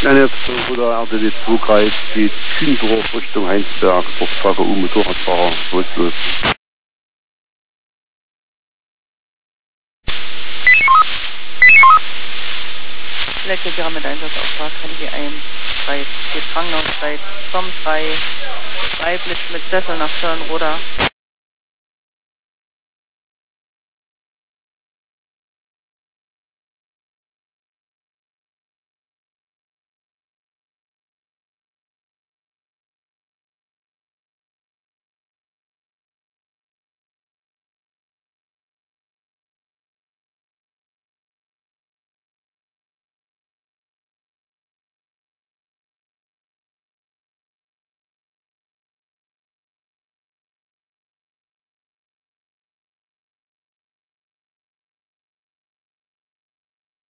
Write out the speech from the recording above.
Jetzt, wo der RTW 2 Kreis geht, Kühndorf Richtung Heinsberg, VKU Motorradfahrer, bewusstlos. Elektriker mit Einsatzauftrag, Handy 1, 3, Gefangene 3, Tom 3, Weiblich mit Sessel nach Schönroda.